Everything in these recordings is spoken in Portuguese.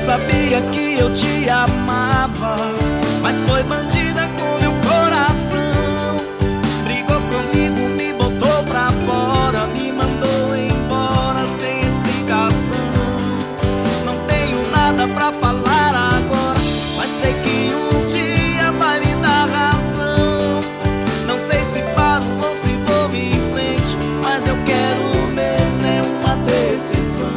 sabia que eu te amava, mas foi bandida com meu coração. Brigou comigo, me botou pra fora, me mandou embora sem explicação. Não tenho nada pra falar agora, mas sei que um dia vai me dar razão. Não sei se paro ou se vou em frente, mas eu quero mesmo é uma decisão.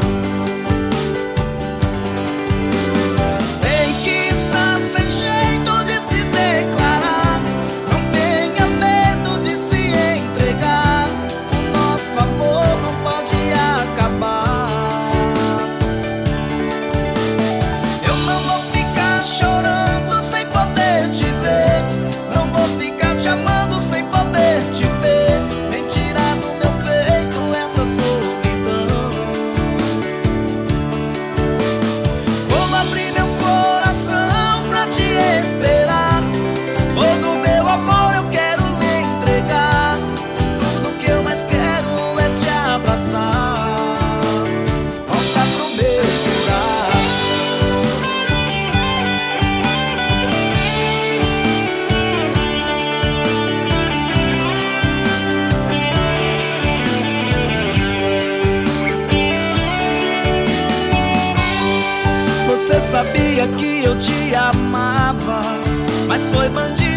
Você sabia que eu te amava, mas foi bandido